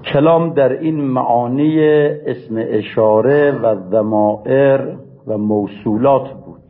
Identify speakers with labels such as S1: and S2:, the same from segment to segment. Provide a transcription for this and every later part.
S1: کلام در این معانی اسم اشاره و ضمائر و موصولات بود.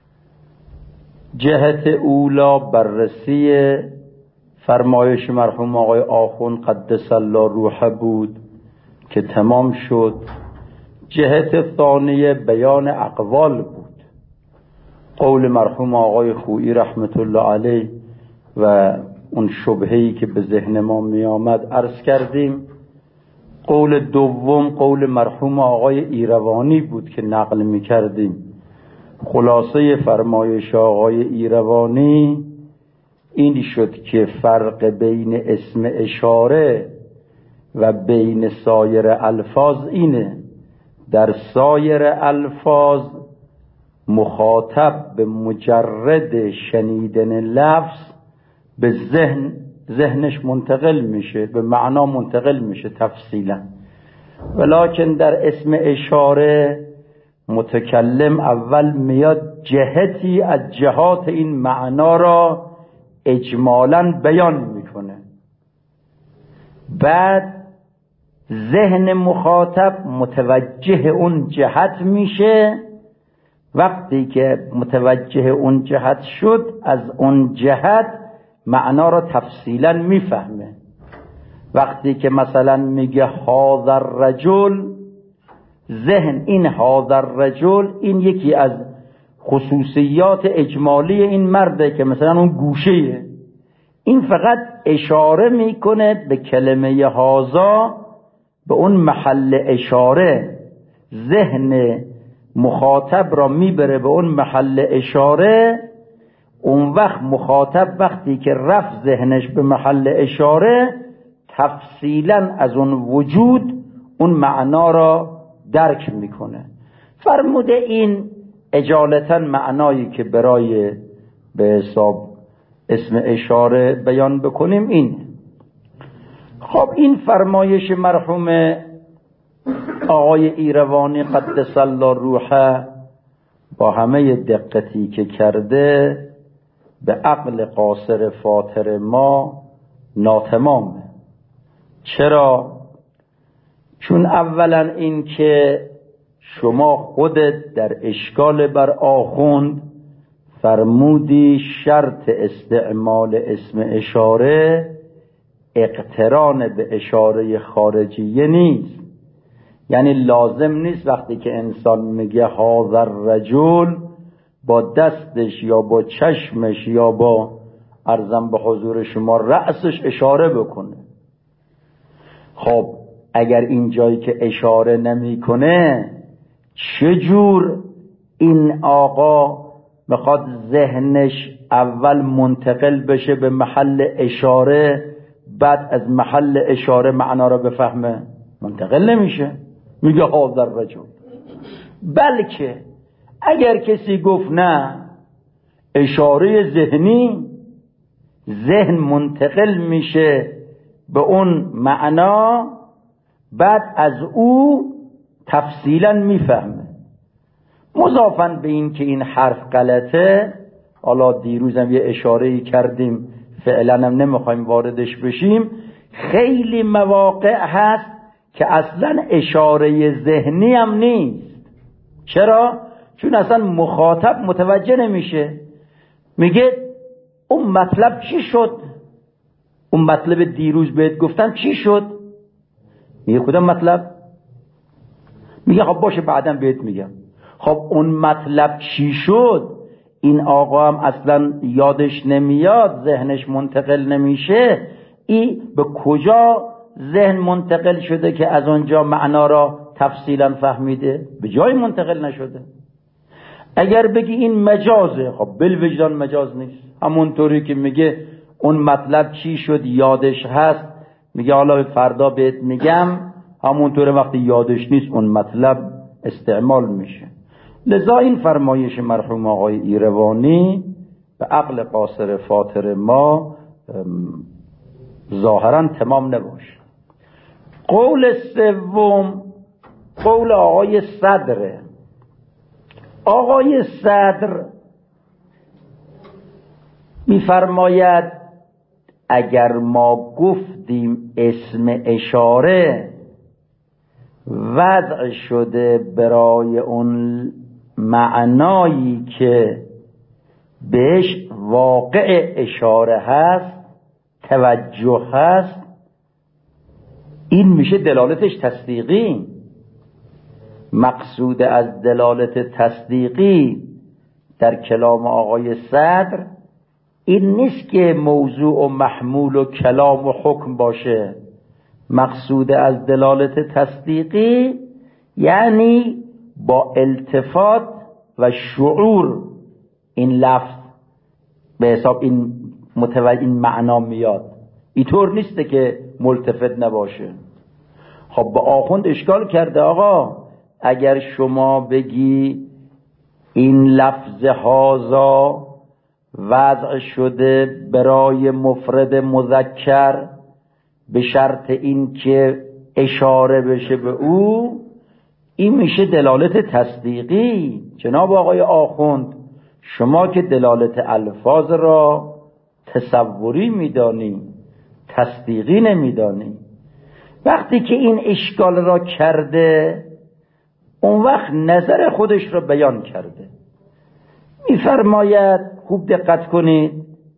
S1: جهت اولا بررسی فرمایش مرحوم آقای آخوند قدس الله روحه بود که تمام شد. جهت ثانیه بیان اقوال بود، قول مرحوم آقای خویی رحمت الله علیه و اون شبهه‌ای که به ذهن ما می آمد عرض کردیم. قول دوم قول مرحوم آقای ایروانی بود که نقل می کردیم. خلاصه فرمایش آقای ایروانی این شد که فرق بین اسم اشاره و بین سایر الفاظ اینه: در سایر الفاظ مخاطب به مجرد شنیدن لفظ به ذهنش منتقل میشه، به معنا منتقل میشه تفصیلا، ولکن در اسم اشاره متکلم اول میاد جهتی از جهات این معنا را اجمالاً بیان میکنه، بعد ذهن مخاطب متوجه اون جهت میشه. وقتی که متوجه اون جهت شد، از اون جهت معنا را تفصیلا میفهمه. وقتی که مثلا میگه هذا الرجل، ذهن این هذا الرجل این یکی از خصوصیات اجمالی این مرده که مثلا اون گوشه‌ایه، این فقط اشاره میکنه به کلمه هذا، به اون محل اشاره. ذهن مخاطب را میبره به اون محل اشاره. اون وقت مخاطب وقتی که رفت ذهنش به محل اشاره، تفصیلا از اون وجود اون معنا را درک میکنه. فرموده این اجالتا معنایی که برای به حساب اسم اشاره بیان بکنیم این. خب این فرمایش مرحوم آقای ایروانی قدس الله روحه با همه دقتی که کرده به عقل قاصر فاطر ما ناتمامه. چرا؟ چون اولا این که شما خودت در اشکال بر آخوند فرمودی شرط استعمال اسم اشاره اقتران به اشاره خارجیه نیست. یعنی لازم نیست وقتی که انسان میگه هذا الرجل با دستش یا با چشمش یا با عرضم به حضور شما رأسش اشاره بکنه. خب اگر این جایی که اشاره نمیکنه، چجور این آقا میخواد ذهنش اول منتقل بشه به محل اشاره، بعد از محل اشاره معنا را بفهمه؟ منتقل نمیشه. میگه هذا الرجل. بلکه اگر کسی گفت نه، اشاره ذهنی، ذهن منتقل میشه به اون معنا، بعد از او تفصیلا میفهمه. مضافاً به این که این حرف غلطه، حالا دیروزم یه اشاره‌ای کردیم، فعلا هم نمیخوایم واردش بشیم، خیلی مواقع هست که اصلا اشاره ذهنی هم نیست. چرا؟ چون اصلا مخاطب متوجه نمیشه. میگه اون مطلب چی شد؟ اون مطلب دیروز بهت گفتم چی شد؟ میگه کدام مطلب؟ میگه خب باشه بعداً بهت میگم. خب اون مطلب چی شد؟ این آقا هم اصلا یادش نمیاد، ذهنش منتقل نمیشه. این به کجا ذهن منتقل شده که از اونجا معنا را تفصیلا فهمیده؟ به جای منتقل نشده. اگر بگی این مجازه، خب بالوجدان مجاز نیست. همونطوری که میگه اون مطلب چی شد یادش هست، میگه حالا فردا بهت میگم، همونطور وقتی یادش نیست اون مطلب استعمال میشه. لذا این فرمایش مرحوم آقای ایروانی به عقل قاصر فاطر ما ظاهرا تمام نباشه. قول سوم قول آقای صدره. آقای صدر میفرماید اگر ما گفتیم گفتیم اسم اشاره وضع شده برای اون معنایی که بهش واقع اشاره هست، توجه هست، این میشه دلالتش تصدیقی. مقصود از دلالت تصدیقی در کلام آقای صدر این نیست که موضوع و محمول و کلام و حکم باشه. مقصود از دلالت تصدیقی یعنی با التفات و شعور این لفظ به حساب این معنا میاد. اینطور نیسته که ملتفت نباشه. خب با آخوند اشکال کرده آقا اگر شما بگی این لفظ هازا وضع شده برای مفرد مذکر به شرط این که اشاره بشه به او، این میشه دلالت تصدیقی. جناب آقای آخوند شما که دلالت الفاظ را تصوری میدانی، تصدیقی نمیدانی. وقتی که این اشکال را کرده اون وقت نظر خودش را بیان کرده. میفرماید خوب دقت کنید،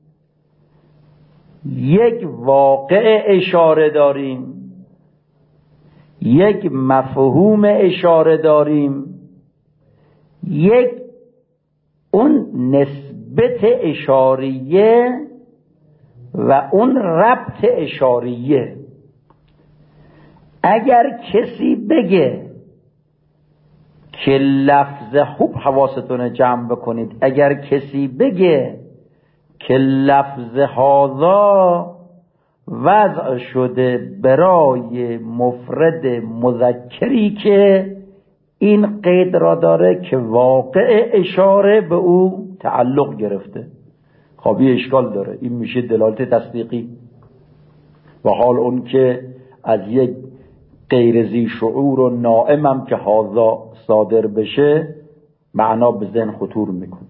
S1: یک واقع اشاره داریم، یک مفهوم اشاره داریم، یک اون نسبت اشاریه و اون ربط اشاریه. اگر کسی بگه که لفظ، خوب حواستون جمع بکنید، اگر کسی بگه که لفظ هذا وضع شده برای مفرد مذکری که این قید را داره که واقع اشاره به او تعلق گرفته، خب این اشکال داره. این میشه دلالت تصدیقی. و حال اون که از یک غیر ذی شعور و نائمم که هذا صادر بشه معنا به ذهن خطور میکنه.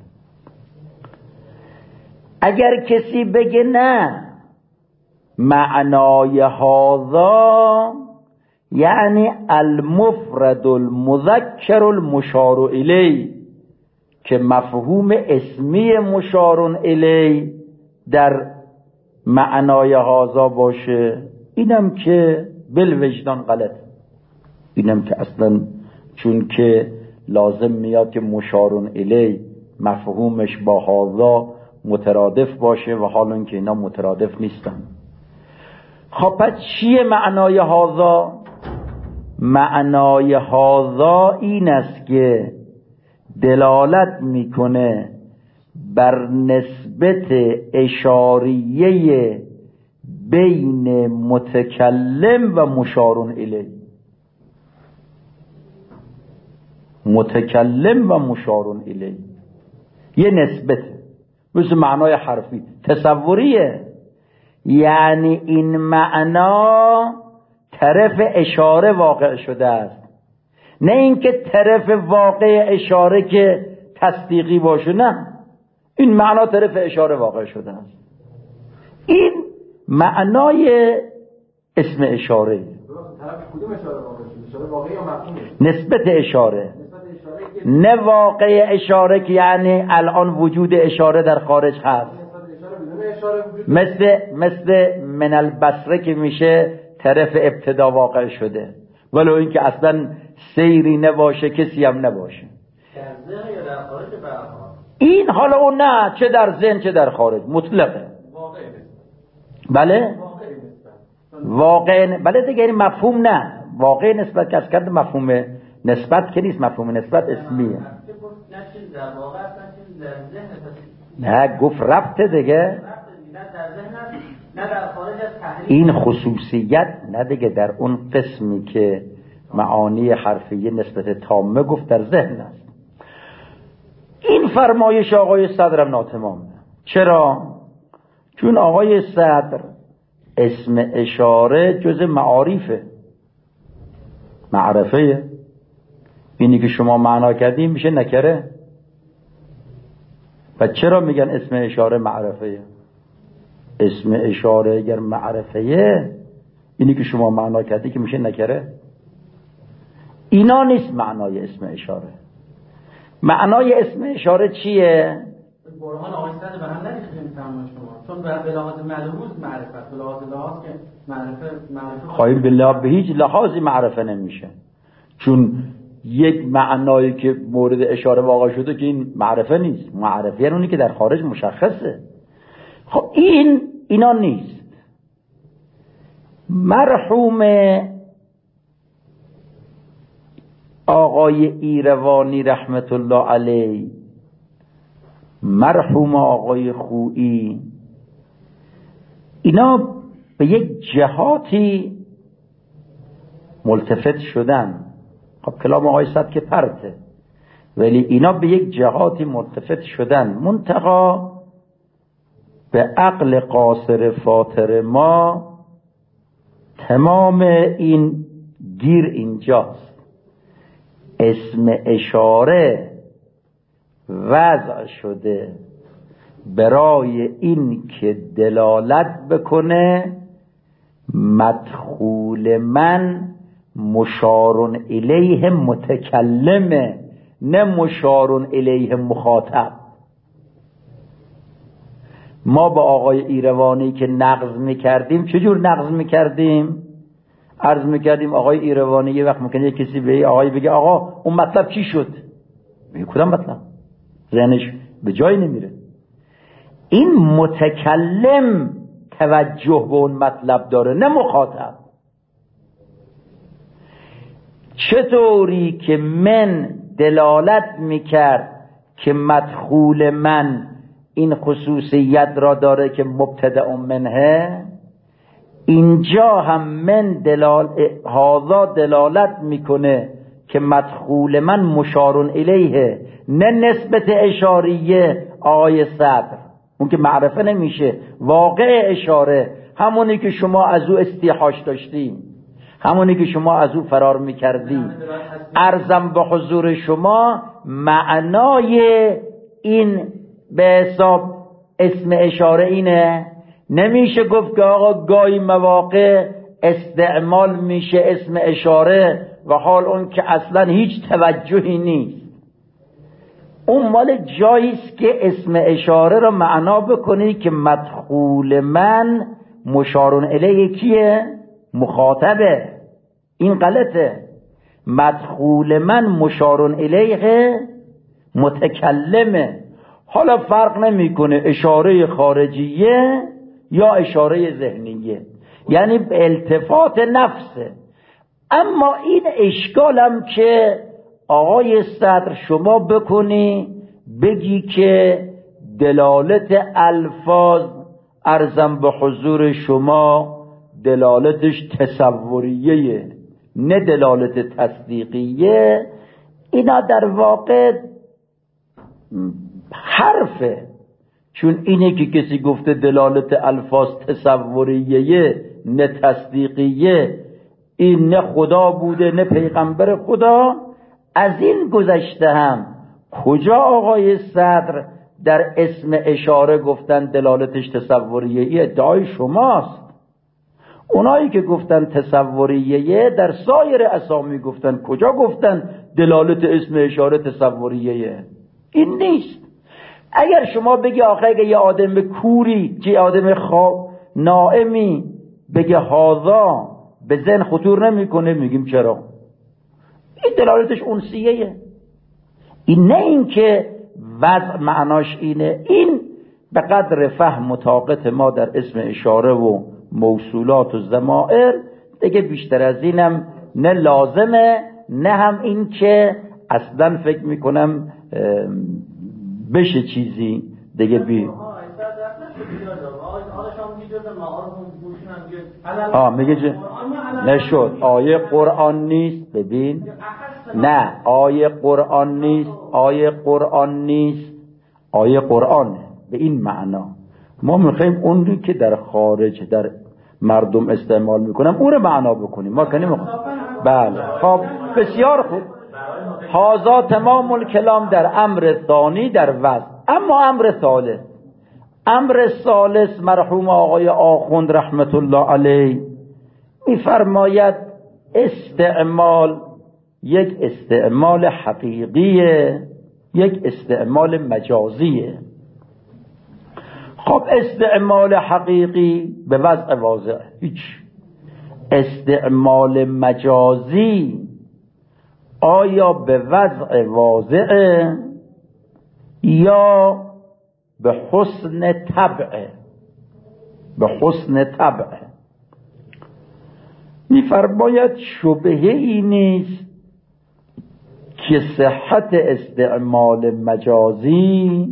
S1: اگر کسی بگه نه معنای هذا یعنی المفرد المذکر المشار الی، که مفهوم اسمی مشار الی در معنای هذا باشه، اینم که بالوجدان غلط. اینم که اصلا چون که لازم میاد که مشار الی مفهومش با هذا مترادف باشه و حالا اینکه اینا مترادف نیستن. خب پس چیه معنای هذا؟ معنای هذا این است که دلالت میکنه بر نسبت اشاریه بین متکلم و مشار الیه. متکلم و مشار الیه یه نسبته، مثل معنای حرفی تصوریه. یعنی این معنا طرف اشاره واقع شده است، نه اینکه طرف واقع اشاره که تصدیقی باشه. نه، این معنا طرف اشاره واقع شده است. این معنای اسم اشاره.
S2: کدوم اشاره واقع شده؟ اشاره واقعی یا مفهومی؟
S1: نسبت اشاره. نه واقع اشاره که یعنی الان وجود اشاره در خارج هست، مثل من البصره که میشه طرف ابتدا واقع شده، ولو اینکه اصلا سیری نباشه، کسی هم نباشه.
S2: در ذهن یا در خارج برها؟
S1: این حالا اون نه، چه در ذهن چه در خارج، مطلقه.
S2: واقع
S1: بله واقع بله دیگه. این مفهوم نه، واقع نسبت کس کرده مفهوم نسبت که نیست، مفهوم نسبت اسمیه. نه گفت ربطه دیگه، این خصوصیت نه دیگه. در اون قسمی که معانی حرفیه نسبت تامه گفت در ذهن است. این فرمایش آقای صدرم ناتمامه. چرا؟ چون آقای صدر اسم اشاره جز معارفه، معرفه. اینی که شما معنا کردیم میشه نکره. و چرا میگن اسم اشاره معرفه؟ اسم اشاره اگر معرفه اینی که شما معنا کردی که میشه نکره. اینا نیست معنای اسم اشاره. معنای اسم اشاره چیه؟
S2: برهان آقای صدر به هم نریختیم فرمان شما، چون به لحاظ ملموس معرفت، به لحاظ که معرفه
S1: خواهیم به هیچ لحاظی معرفه نمیشه، چون یک معنایی که مورد اشاره واقع شده که این معرفه نیست. معرفه یعنی اونی که در خارج مشخصه. خب اینا نیست. مرحوم آقای ایروانی رحمت الله علیه، مرحوم آقای خویی، اینا به یک جهاتی ملتفت شدن. خب کلام آقای صد که پرته، ولی اینا به یک جهاتی ملتفت شدن. منتها به عقل قاصر فاطر ما تمام این گیر اینجاست. اسم اشاره وضع شده برای این که دلالت بکنه مدخول من مشارون الیه متکلمه، نه مشارون الیه مخاطب. ما با آقای ایروانی که نقض میکردیم چجور نقض میکردیم؟ عرض میکردیم آقای ایروانی یه وقت ممکنه کسی به آقای بگه آقا اون مطلب چی شد؟ میگه کدام مطلب؟ ذهنش به جای نمیره. این متکلم توجه به اون مطلب داره، نه مخاطب. چطوری که من دلالت میکرد که مدخول من این خصوصیت را داره که مبتدأ منه، اینجا هم من هذا دلالت میکنه که مدخول من مشارون الیه، نه نسبت اشاریه. آقای صدر اون که معرفه نمیشه، واقع اشاره، همونی که شما از او استیحاش داشتیم، همونی که شما از او فرار میکردیم. عرضم به حضور شما معنای این به حساب اسم اشاره اینه. نمیشه گفت که آقا گاهی مواقع استعمال میشه اسم اشاره و حال اون که اصلا هیچ توجهی نیست. اون مال جاییست که اسم اشاره رو معنا بکنی که مدخول من مشارون الیه کیه؟ مخاطبه. این غلطه. مدخول من مشارون الیه متکلمه. حالا فرق نمیکنه اشاره خارجیه یا اشاره ذهنیه، یعنی به التفات نفسه. اما این اشکالم که آقای صدر شما بکنی بگی که دلالت الفاظ، عرضم به حضور شما دلالتش تصوریه نه دلالت تصدیقیه، اینا در واقع حرفه. چون اینه که کسی گفته دلالت الفاظ تصوریه نه تصدیقیه، این نه خدا بوده نه پیغمبر خدا. از این گذشته هم کجا آقای صدر در اسم اشاره گفتن دلالتش تصوریه؟ ادعای شماست. اونایی که گفتن تصوریه در سایر اسامی گفتن، کجا گفتن دلالت اسم اشاره تصوریه؟ این نیست. اگر شما بگی آخه اگه یه آدم کوری چه آدم نائمی بگه هازا به ذهن خطور نمیکنه، میگیم چرا؟ این دلالتش انسیه. این نه این که وضع معناش اینه. این به قدر فهم و طاقت ما در اسم اشاره و موصولات و ضمائر دیگه بیشتر از اینم نه لازمه، نه هم این که اصلا فکر میکنم بشه چیزی دیگه بی میگه نشد. آیه قرآن نیست. ببین نه آیه قرآن نیست، آیه قرآن نیست، آیه قرآنه به این معنا. ما میخوایم اون که در خارج در مردم استعمال میکنم اون رو معنا بکنیم. ما کنیم بله. خب بسیار خوب. هازا تمام الکلام در امر ثانی در وضع. اما امر ثالث مرحوم آقای آخوند رحمت الله علیه می‌فرماید استعمال یک استعمال حقیقیه، یک استعمال مجازیه. خب استعمال حقیقی به وضع واضح هیچ، استعمال مجازی آیا به وضع واضحه یا به حسن طبعه؟ به حسن طبعه. می‌فرماید شبهه‌ای نیست که صحت استعمال مجازی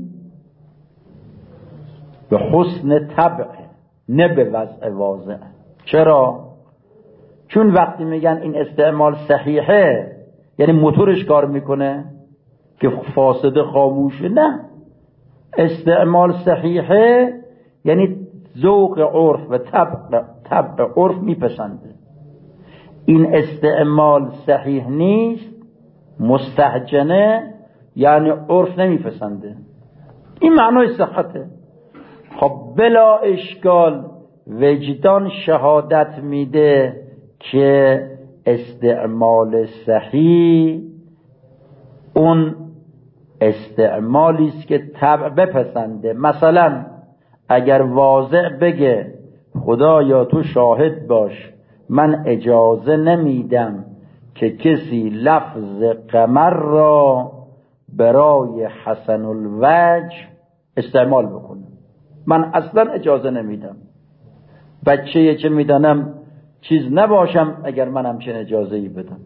S1: به حسن طبعه، نه به وضع واضح. چرا؟ چون وقتی میگن این استعمال صحیحه یعنی موتورش کار میکنه که فاسده خاموشه. نه، استعمال صحیحه یعنی ذوق عرف و طبع عرف میپسنده. این استعمال صحیح نیست، مستهجنه، یعنی عرف نمیپسنده. این معنای صحته. خب بلا اشکال وجدان شهادت میده که استعمال صحیح اون استعمالی است که طبع بپسنده. مثلا اگر واضح بگه خدایا تو شاهد باش من اجازه نمیدم که کسی لفظ قمر را برای حسن الوجه استعمال بکنه، من اصلا اجازه نمیدم. بچه چه میدانم چیز نباشم اگر من همچین اجازه‌ای بدم.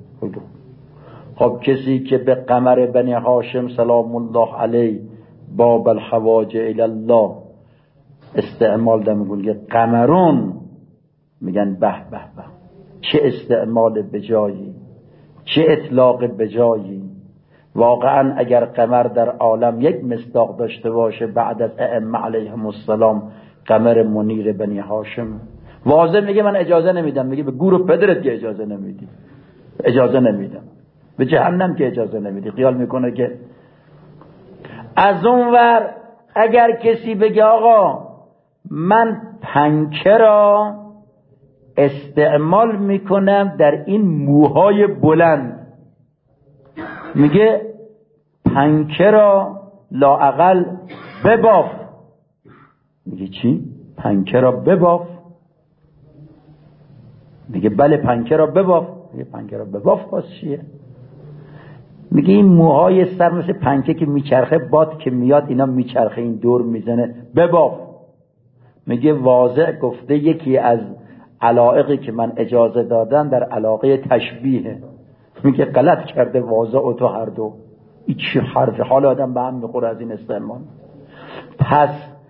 S1: خب کسی که به قمر بنی هاشم سلام الله علیه باب الحواج الی الله استعمال ده، میگن قمرون، میگن به به به، چه استعمال بجایی، چه اطلاق بجایی. واقعا اگر قمر در عالم یک مصداق داشته باشه بعد از ائمه علیهم السلام قمر منیر بنی هاشم. واضح میگه من اجازه نمیدم، میگه به گور و پدرت که اجازه نمیدی، اجازه نمیدم، به جهنم که اجازه نمیدی. خیال میکنه که از اون ور اگر کسی بگه آقا من پنکه را استعمال میکنم در این موهای بلند، میگه پنکه را لااقل بباف. میگه چی؟ پنکه را بباف؟ میگه بله پنکه را بباف. میگه پنکه را بباف باز چیه؟ میگه این موهای سر مثل پنکه که میچرخه، باد که میاد اینا میچرخه، این دور میزنه، بباف. میگه واضح گفته یکی از علایقی که من اجازه دادم در علاقه تشبیه. میگه غلط کرده واضح و تو هر دو. این چی حرفه؟ حال آدم به هم میخوره از این استعمال. پس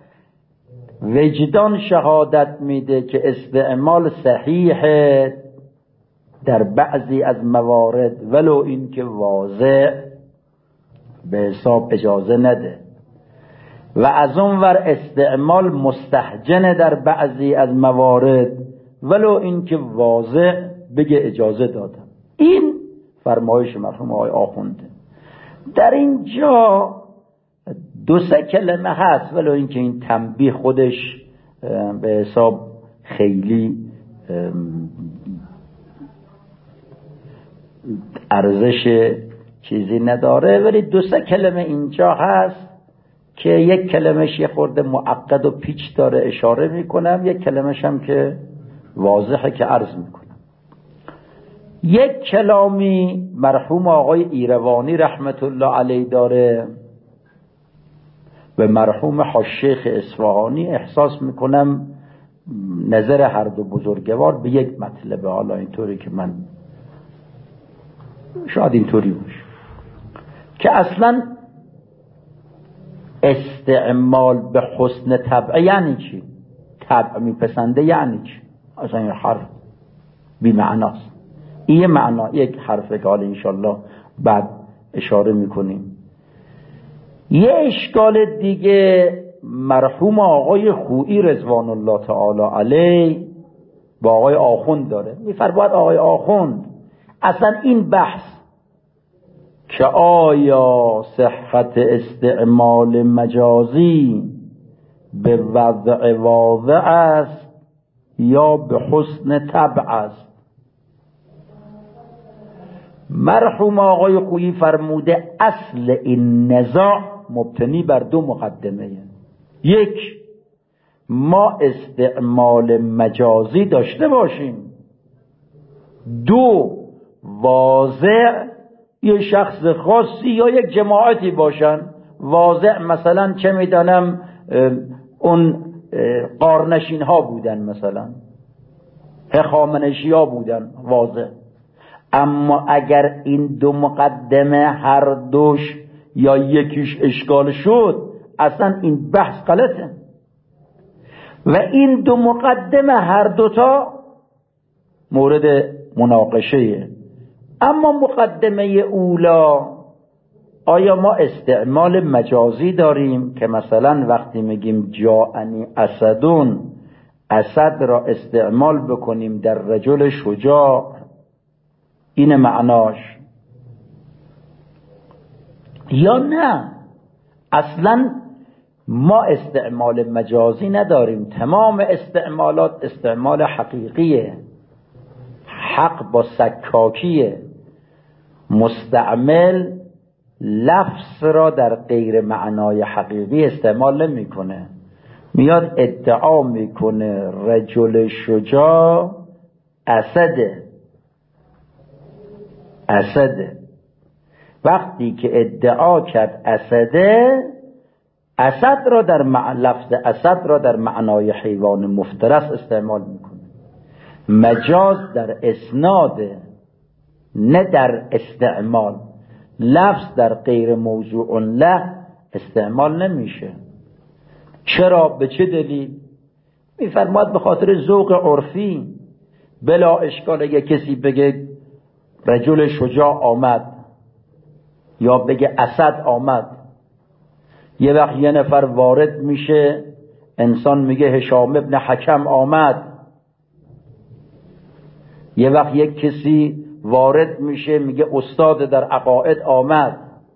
S1: وجدان شهادت میده که استعمال صحیحه در بعضی از موارد، ولو این که واضح به حساب اجازه نده، و از اون ور استعمال مستهجنه در بعضی از موارد، ولو این که واضح بگه اجازه دادم. این فرمایش مرحوم آقای آخونده. در اینجا دو سه کلمه هست، ولو این که این تنبیه خودش به حساب خیلی ارزش چیزی نداره، ولی دو سه کلمه اینجا هست که یک کلمش یه خورده معقد و پیچ داره، اشاره میکنم، یک کلمش هم که واضحه که عرض میکنم. یک کلامی مرحوم آقای ایروانی رحمت الله علیه داره و مرحوم حاج‌شیخ اصفهانی، احساس میکنم نظر هر دو بزرگوار به یک مطلبه. حالا اینطوری که من شاید اینطوری باشه که اصلا استعمال به حسن طبع یعنی چی؟ طبع میپسنده یعنی چی؟ اصلا این حرف بی معناست. این معنا یک حرفه که حالا انشالله بعد اشاره میکنیم. یه اشکال دیگه مرحوم آقای خویی رضوان الله تعالی علیه با آقای آخوند داره. میفرماید آقای آخوند اصلا این بحث که آیا صحت استعمال مجازی به وضع واضح است یا به حسن طبع است. مرحوم آقای خویی فرموده اصل این نزاع مبتنی بر دو مقدمه. یک، ما استعمال مجازی داشته باشیم. دو، واضع یه شخص خاصی یا یک جماعتی باشن. واضع مثلا چه میدانم اون قارنشین ها بودن، مثلا هخامنشی ها بودن، واضع. اما اگر این دو مقدمه هر دوش یا یکیش اشکال شد، اصلا این بحث غلطه. و این دو مقدمه هر دوتا مورد مناقشه. اما مقدمه اولا، آیا ما استعمال مجازی داریم که مثلا وقتی میگیم جاءنی اسدون، اسد را استعمال بکنیم در رجل شجاع، این معناش، یا نه اصلا ما استعمال مجازی نداریم، تمام استعمالات استعمال حقیقیه، حق با سکاکیه، مستعمل لفظ را در غیر معنای حقیقی استعمال نمی کنه. میاد ادعا میکنه رجل شجاع اسده. وقتی که ادعا کرد اسده، اسد را در لفظ اسد را در معنای حیوان مفترس استعمال میکنه. مجاز در اسناده، نه در استعمال. لفظ در غیر موضوع له استعمال نمیشه. چرا؟ به چه دلیل؟ میفرماد به خاطر ذوق عرفی. بلا اشکال اگه کسی بگه رجل شجاع آمد یا بگه اسد آمد، یه وقت یه نفر وارد میشه، انسان میگه هشام ابن حکم آمد. یه وقت یک کسی وارد میشه میگه استاد در عقاید آمد.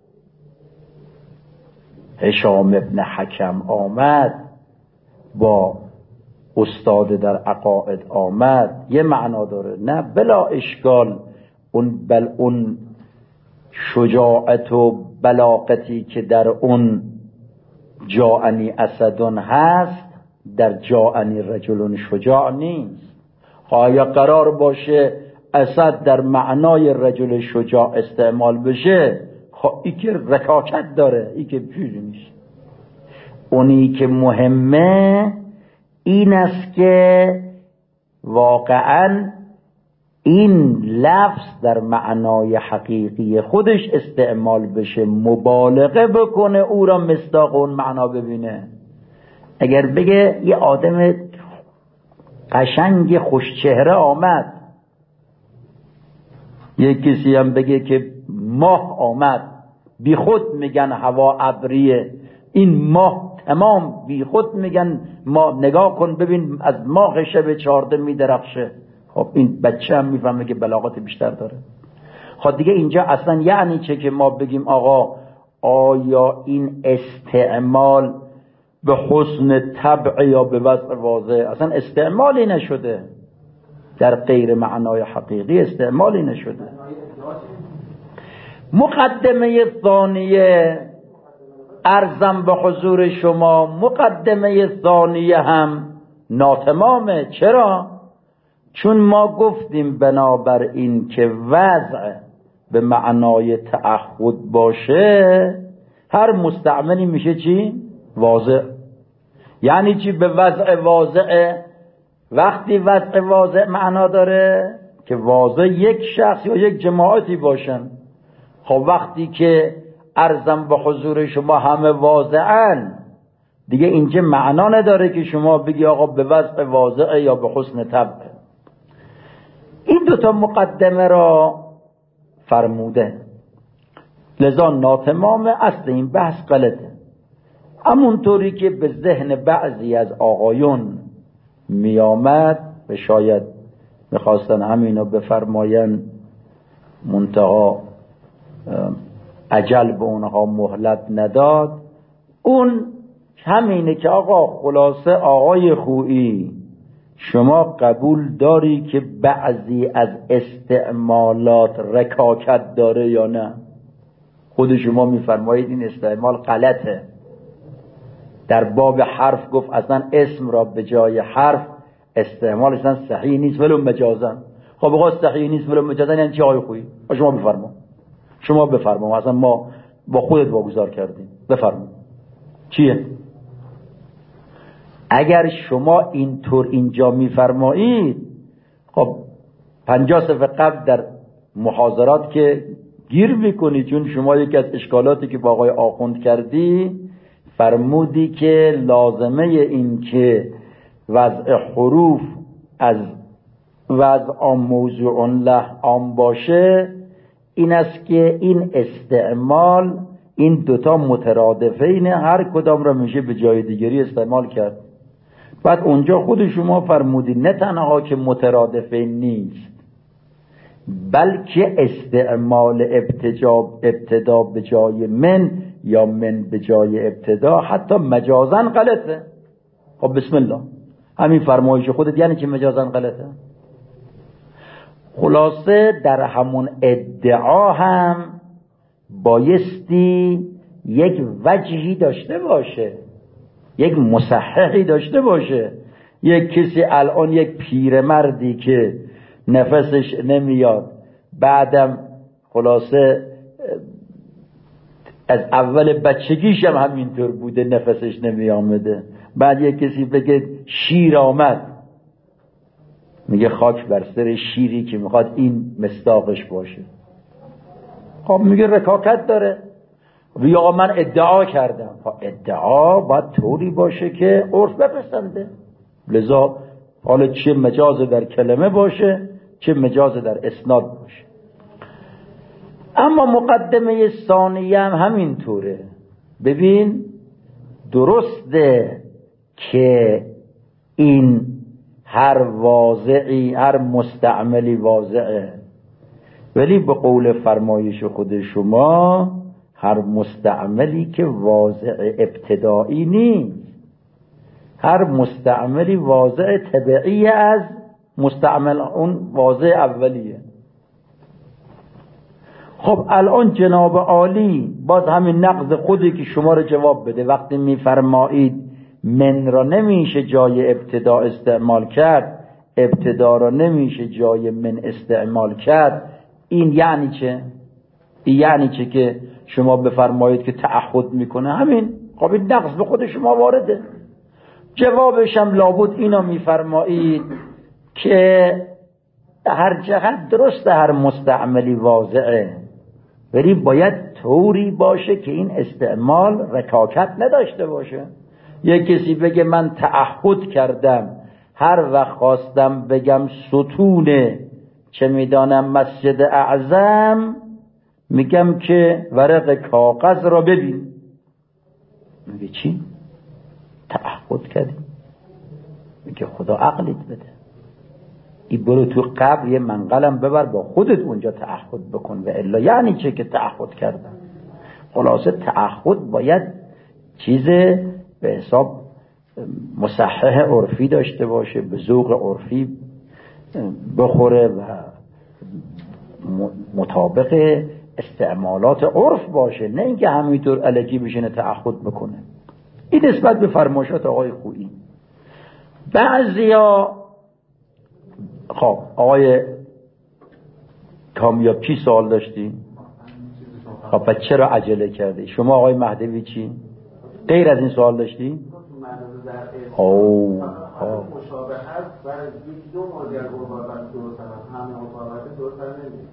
S1: هشام ابن حکم آمد با استاد در عقاید آمد یه معنا داره. نه بلا اشکال اون شجاعت و بلاغتی که در اون جاءنی اسدون هست، در جاءنی رجل شجاع نیست. آیا قرار باشه اسد در معنای رجل شجاع استعمال بشه؟ ای که رکاکت داره، ای که چیزی نیست. اونی که مهمه این است که واقعا این لفظ در معنای حقیقی خودش استعمال بشه، مبالغه بکنه او را مصداق اون معنا ببینه. اگر بگه یه آدم قشنگ خوشچهره آمد، یه کسی هم بگه که ماه آمد، بی خود میگن هوا ابریه، این ماه تمام بی خود میگن ما نگاه کن ببین از ماه شب 14 میدرخشه. خب این بچه هم میفهمه که بلاغت بیشتر داره. خب دیگه اینجا اصلا یعنی چه که ما بگیم آقا آیا این استعمال به حسن طبع یا به وضع واضح؟ اصلا استعمالی نشده، در غیر معنای حقیقی استعمالی نشده. مقدمه ثانیه عرضم به حضور شما، مقدمه ثانیه هم ناتمامه. چرا؟ چون ما گفتیم بنابر این که وضع به معنای تعهد باشه، هر مستعملی میشه چی؟ واضع. یعنی چی به وضع واضع؟ وقتی وضع واضع معنا داره که واضع یک شخص یا یک جماعتی باشن. خب وقتی که عرضم به حضور شما همه واضعن، دیگه اینجا معنا نداره که شما بگی آقا به وضع واضع یا به حسن طبع. این دوتا مقدمه را فرموده، لذا ناتمام اصل این بحث غلطه. همونطوری که به ذهن بعضی از آقایون میامد و شاید میخواستن همینو بفرماین، منتها اجل به اونها مهلت نداد، اون همینه که آقا خلاصه آقای خویی شما قبول داری که بعضی از استعمالات رکاکت داره یا نه؟ خود شما میفرمایید این استعمال غلطه. در باب حرف گفت اصلا اسم را به جای حرف استعمالش اصلا صحیح نیست ولو مجازن. خب بگو صحیح نیست ولو مجازن یعنی چی آقای خویی؟ شما بفرما اصلا ما با خودت واگذار کردیم. بفرما چیه؟ اگر شما اینطور اینجا میفرمایید خب 50 صفحه قبل در محاضرات که گیر میکنی، چون شما یکی از اشکالاتی که با آقای آخوند کردی فرمودی که لازمه این که وضع حروف از وضع عام موضوع له عام باشه این است که این استعمال این دوتا مترادفین هر کدام را میشه به جای دیگری استعمال کرد. بعد اونجا خود شما فرمودی نه تنها که مترادفین نیست بلکه استعمال ابتدا به جای من یا من به جای ابتدا حتی مجازن غلطه. خب بسم الله، همین فرمایش خودت یعنی که مجازن غلطه؟ خلاصه در همون ادعا هم بایستی یک وجهی داشته باشه، یک مصححی داشته باشه. یک کسی الان یک پیرمردی که نفسش نمیاد، بعدم خلاصه از اول بچگیش هم همینطور بوده نفسش نمی آمده، بعد یک کسی بگه شیر آمد، میگه خاک بر سر شیری که میخواد این مصداقش باشه. خب میگه رکاکت داره. یا من ادعا کردم. ادعا باید طوری باشه که عرف بپسنده. لذا حالا چه مجاز در کلمه باشه چه مجاز در اسناد باشه. اما مقدمه ثانیه هم همینطوره. ببین درسته که این هر واضعی هر مستعملی واضعه، ولی به قول فرمایش خود شما هر مستعملی که واضع ابتدایی نیست، هر مستعملی واضع تبعی از مستعمل اون واضع اولیه. خب الان جناب عالی باز همین نقض خودی که شما رو جواب بده. وقتی میفرمایید من را نمیشه جای ابتدا استعمال کرد، ابتدا را نمیشه جای من استعمال کرد، این یعنی چه؟ این یعنی چه که شما بفرمایید که تعهد میکنه همین؟ خب این نقض به خود شما وارده. جوابش هم لابد اینا میفرمایید که هر جهت درسته هر مستعملی واضعه، ولی باید طوری باشه که این استعمال رکاکت نداشته باشه. یک کسی بگه من تعهد کردم هر وقت خواستم بگم ستونه چه میدانم مسجد اعظم، میگم که ورق کاغذ را ببین. میگه چی؟ تعهد کردی؟ میگه خدا عقلت بده، ای برو تو قبر یه منقلم ببر با خودت اونجا تعهد بکن. و الا یعنی چه که تعهد کردن؟ خلاصه تعهد باید چیز به حساب مصحح عرفی داشته باشه، به ذوق عرفی بخوره و مطابق استعمالات عرف باشه، نه اینکه همینطور الکی بشینه تعهد بکنه. این نسبت به فرمایشات آقای خویی. بعضیا خب آقای کامیاب چی سوال داشتی؟ خب پس چرا عجله کردی؟ شما آقای مهدوی چی؟ غیر از این سوال داشتی؟
S3: مشابه هست و یک دو ماجر قربت درست هست، همه مطابقت درست نمیده.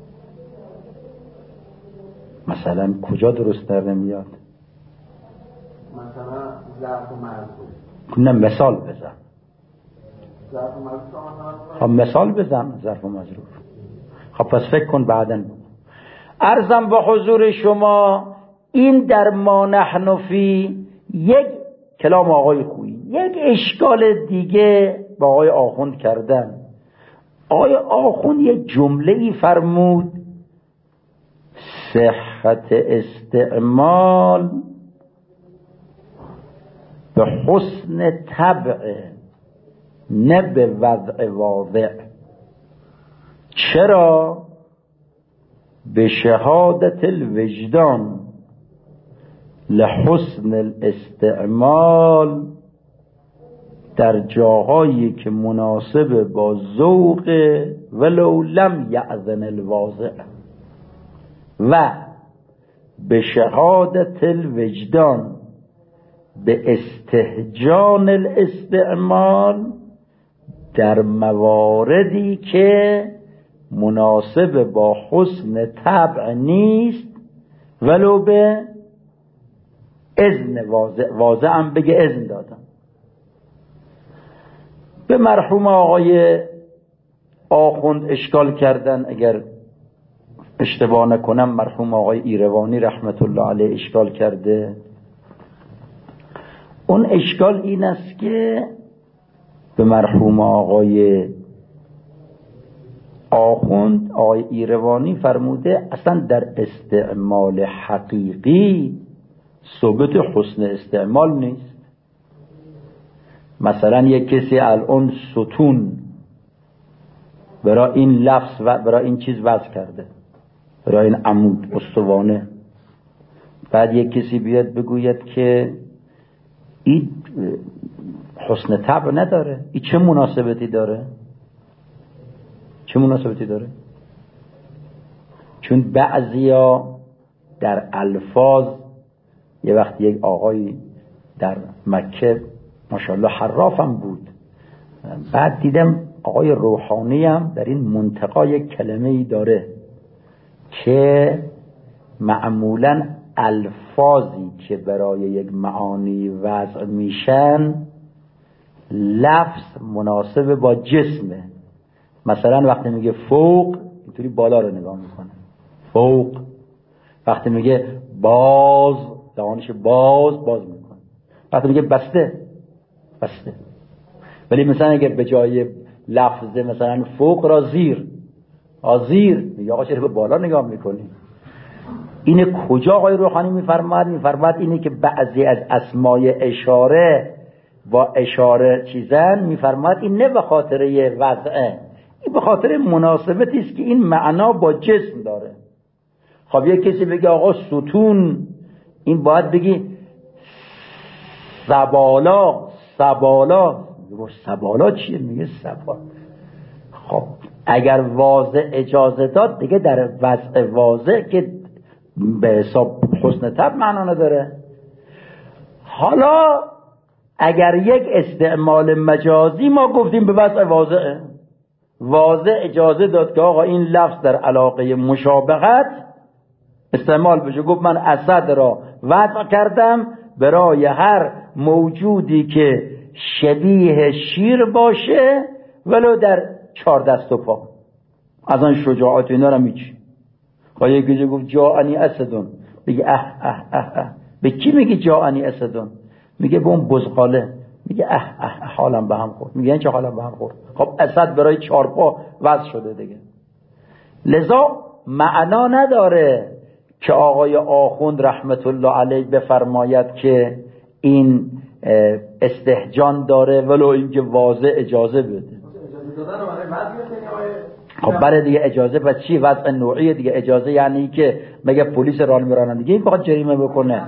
S1: مثلا کجا درست در نمیاد؟
S3: مثلا ظرف و مظروف.
S1: نه مثال بزن.
S3: ظرف و مظروف.
S1: خب مثال بزن ظرف و مظروف. خب پس فکر کن بعدن. عرضم با حضور شما این در ما نحن فی یک کلام آقای خویی، یک اشکال دیگه با آقای آخوند کردن. آقای آخوند یک جمله‌ای فرمود صحت استعمال به حسن طبع نه به وضع واضع. چرا؟ به شهادت الوجدان لحسن الاستعمال، در جاهایی که مناسب با ذوق ولو لم یأذن الواضع، و به شهادت الوجدان به استهجان الاستعمال در مواردی که مناسب با حسن طبع نیست ولو به اذن واضع هم بگه اذن دادم. به مرحوم آقای آخوند اشکال کردن، اگر اشتباه نکنم مرحوم آقای ایروانی رحمت الله علیه اشکال کرده. اون اشکال این است که به مرحوم آقای آخوند آقای ایروانی فرموده اصلا در استعمال حقیقی ثبوت حسن استعمال نیست. مثلا یک کسی الان ستون برای این لفظ و برای این چیز وضع کرده، برای این عمود استوانه، بعد یک کسی بیاد بگوید که این حسن طبع نداره، این چه مناسبتی داره؟ چه مناسبتی داره؟ چون بعضیا در الفاظ، یه وقت یک آقای در مکه ماشاءالله حرافم بود، بعد دیدم آقای روحانی هم در این منطقه یک کلمه‌ای داره که معمولاً الفاظی که برای یک معانی وضع میشن لفظ مناسب با جسمه. مثلا وقتی میگه فوق اینطوری بالا رو نگاه میکنه، فوق. وقتی میگه باز دهانش باز میکنه. وقتی میگه بسته بسته. ولی مثلا اگه به جای لفظ مثلا فوق را زیر میگه آقا چرا به بالا نگاه میکنی؟ اینه کجا آقای روحانی میفرماد اینه که بعضی از اسمای اشاره با اشاره چیزن، میفرماد این نه به خاطر یه وضعه، این به خاطر مناسبتی است که این معنا با جسم داره. خب یک کسی بگه آقا ستون، این باید بگی سبالا چیه؟ میگه سبال. خب اگر واضع اجازه داد دیگه در وضع واضع که به حساب حسن طبع معنا نداره. حالا اگر یک استعمال مجازی ما گفتیم به وضع واضع اجازه داد که آقا این لفظ در علاقه مشابهت استعمال بشه، گفت من اسد را وضع کردم برای هر موجودی که شبیه شیر باشه ولو در 4 دست و پا، از آن شجاعت اینا رو میچی. خواهی یکی گفت جاءنی اسدون، بگه به کی میگی جاءنی اسدون؟ میگه به اون بزغاله. میگه حالم به هم خورد. میگه این چه حالم به هم خورد؟ خب اسد برای 4 پا وضع شده دیگه. لذا معنا نداره که آقای آخوند رحمت الله علیه بفرماید که این استهجان داره ولو اینکه واضح اجازه بده. خب برای دیگه اجازه پس چی؟ وضع نوعی دیگه. اجازه یعنی که مگه پلیس راه میرانن دیگه این بخواد جریمه بکنه؟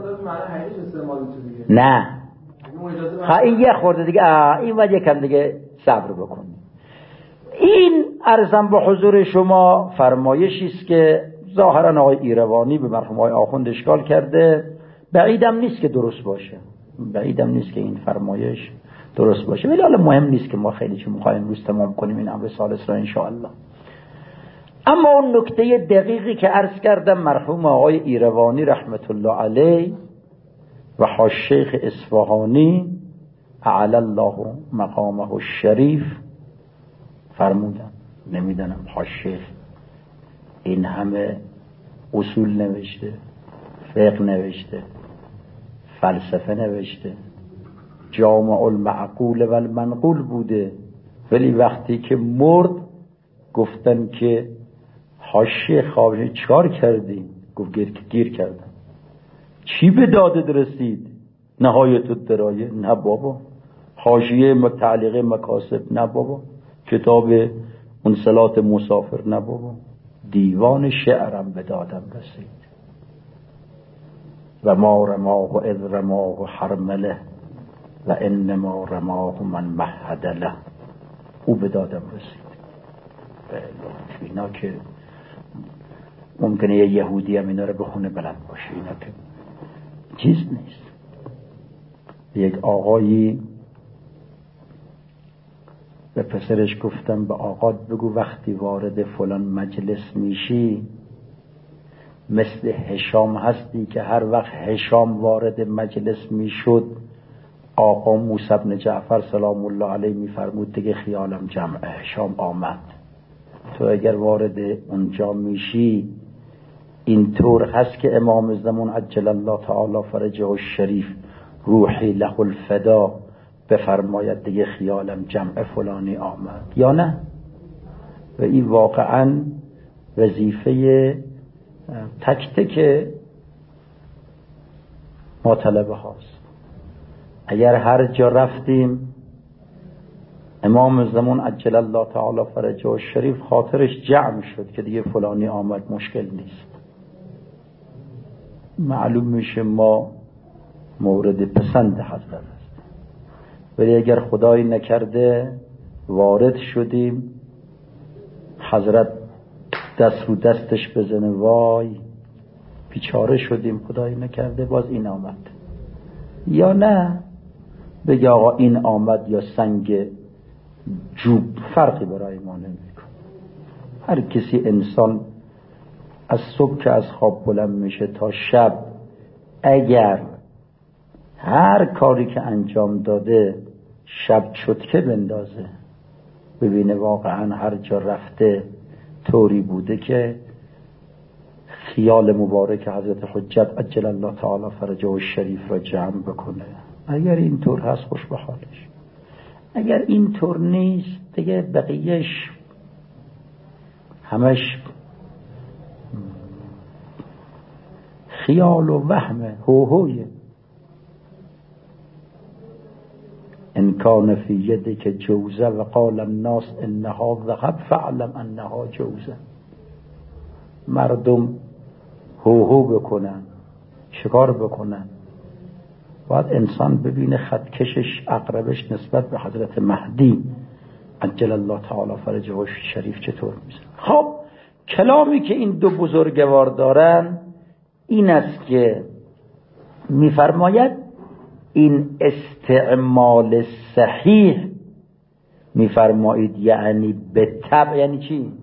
S1: نه این یه خورده دیگه این وجه کم دیگه صبر بکن. این عرضم به حضور شما فرمایشی است که ظاهرا آقای ایروانی به مرحوم آقای آخوند اشکال کرده. بعیدم نیست که درست باشه، بعیدم نیست که این فرمایش درست باشه، ولی حالا مهم نیست که ما خیلی چون می‌خوایم روز تمام کنیم این امر ثالث را ان شاء الله. اما اون نکته دقیقی که عرض کردم مرحوم آقای ایروانی رحمت الله علیه و حاج‌شیخ اصفهانی اعلی الله مقامه الشریف فرمودن. نمیدونم حاج‌شیخ این همه اصول نوشته، فقه نوشته، فلسفه نوشته، جامع المعقول و المنقول بوده، ولی وقتی که مرد گفتن که حاشیه خوابش چکار کردی؟ گفت گیر کردم. چی به دادت رسید؟ نهایت الدرایه؟ نه بابا حاشیه تعلیق مکاسب نه بابا، کتاب منزلات مسافر نه بابا، دیوان شعرم به دادم رسید. و ما رماه اذ رماه حرمله و انما رماه من مهد له، او به دادم رسید. اینا که ممکنه یه یهودی هم اینا رو بخونه بلند باشه، اینا که چیز نیست. یک آقایی به پسرش گفتم به آقات بگو وقتی وارد فلان مجلس میشی مثل هشام هستی که هر وقت هشام وارد مجلس میشد آقا موسی بن جعفر سلام الله علیه میفرمود دیگه خیالم جمع هشام آمد. تو اگر وارد اونجا میشی اینطور هست که امام زمان عجل الله تعالی فرجه الشریف روحی له الفدا بفرماید دیگه خیالم جمع فلانی آمد، یا نه؟ و این واقعا وظیفه تک تک ما طلبه هاست. اگر هر جا رفتیم امام زمان عجل الله تعالی فرجه الشریف خاطرش جمع شد که دیگه فلانی آمد، مشکل نیست، معلوم میشه ما مورد پسند حضرت است. ولی اگر خدایی نکرده وارد شدیم حضرت دست رو دستش بزنه وای بیچاره شدیم، خدایی نکرده باز این آمد، یا نه بگه آقا این آمد یا سنگ جوب فرقی برای ما نمیکنه. هر کسی انسان از صبح که از خواب بلند میشه تا شب اگر هر کاری که انجام داده شب چتکه بندازه ببینه واقعا هر جا رفته طوری بوده که خیال مبارک حضرت حجت عجل الله تعالی فرجه الشریف را جمع بکنه. اگر این طور هست خوش به حالش، اگر این طور نیست دیگه بقیهش همش خیال و وهمه، هوهویه. ان کان فی یدک جوزه و قال الناس انها ذهب فاعلم انها جوزه. مردم هوهو بکنن، شکار بکنن، باید انسان ببینه خطکشش عقربش نسبت به حضرت مهدی عجل الله تعالی فرجه الشریف چطور میزن. خب کلامی که این دو بزرگوار دارن این است که میفرماید این استعمال صحیح میفرمایید یعنی به طبع، یعنی چی؟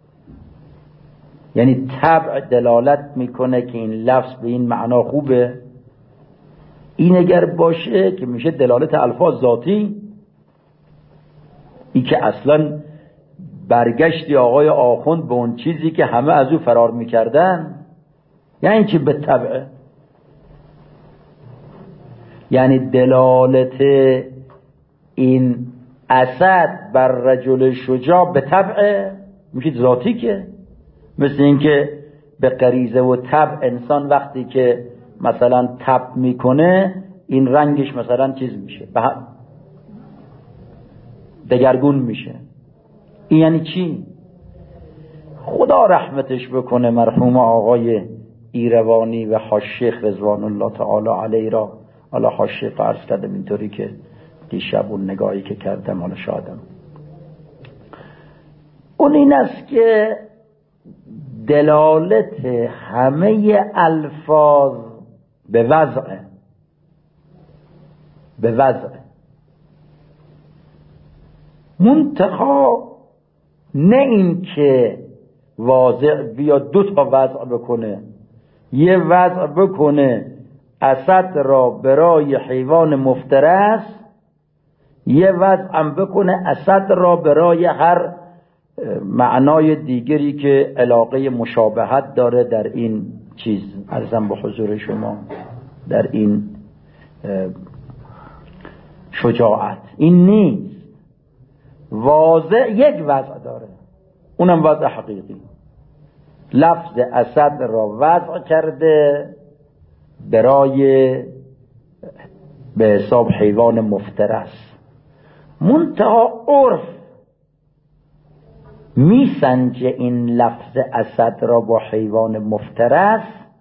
S1: یعنی طبع دلالت میکنه که این لفظ به این معنا خوبه. این اگر باشه که میشه دلالت الفاظ ذاتی، این که اصلا برگشتی آقای آخوند به اون چیزی که همه از او فرار میکردن. یعنی چی به طبعه؟ یعنی دلالت این اسد بر رجل شجاع به طبعه، میشه ذاتی، که مثل این که به غریزه و طبع انسان وقتی که مثلا طبع میکنه این رنگش مثلا چیز میشه دگرگون میشه. این یعنی چی؟ خدا رحمتش بکنه مرحوم آقای ایروانی و حاج‌شیخ رضوان الله تعالی علیه را. حالا حاج‌شیخ عرض کردم اینطوری که دیشب اون نگاهی که کردم حالا شادم. اون این است که دلالت همه الفاظ به وضع منتها نه این که واضع بیا دو تا وضع بکنه، یه وضع بکنه اسد را برای حیوان مفترس، یه وضع هم بکنه اسد را برای هر معنای دیگری که علاقه مشابهت داره در این چیز. عرضم به حضور شما در این شجاعت این نیست. واضع یک وضع داره، اونم وضع حقیقی. لفظ اسد را وضع کرده برای به حساب حیوان مفترس. منتها عرف میسنجه این لفظ اسد را با حیوان مفترس،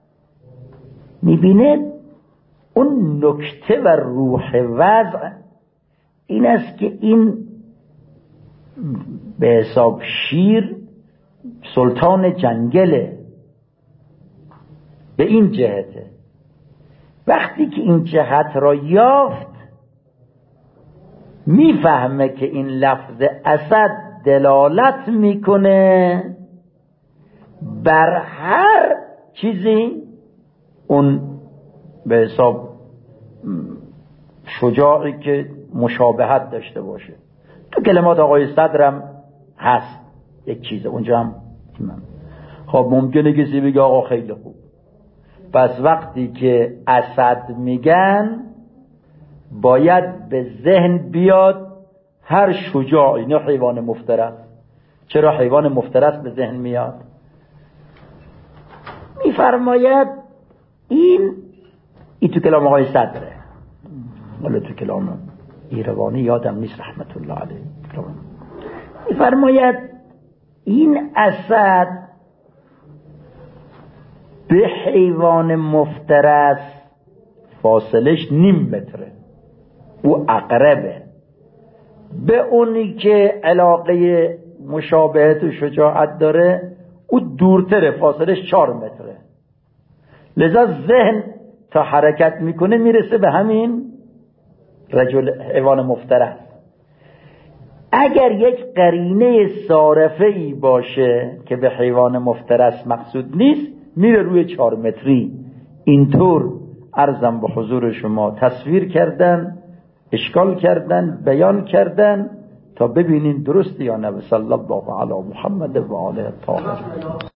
S1: میبینه اون نکته و روح وضع این است که این به حساب شیر سلطان جنگله، به این جهته. وقتی که این جهت را یافت میفهمه که این لفظ اسد دلالت میکنه بر هر چیزی اون به حساب شجاعی که مشابهت داشته باشه. تو کلمات آقای صدرم هست یک چیزه اونجا هم. خب ممکنه کسی بگه آقا خیلی خوب، پس وقتی که اسد میگن باید به ذهن بیاد هر شجاعی، نه حیوان مفترس. چرا حیوان مفترس به ذهن میاد؟ میفرماید این تو کلام آقای صدره، ولی تو کلام ایروانی یادم نیست رحمت الله علیه. میفرماید این اسد به حیوان مفترس فاصلش نیم متره، او اقربه. به اونی که علاقه مشابهت و شجاعت داره او دورتره، فاصلش 4 متره. لذا ذهن تا حرکت میکنه میرسه به همین رجل حیوان مفترس. اگر یک قرینه صارفه‌ای باشه که به حیوان مفترس مقصود نیست میره روی 4 متری. اینطور عرضم به حضور شما تصویر کردن، اشکال کردن، بیان کردن تا ببینین درست یا نه. صلی الله علی محمد و آله الطاهرین.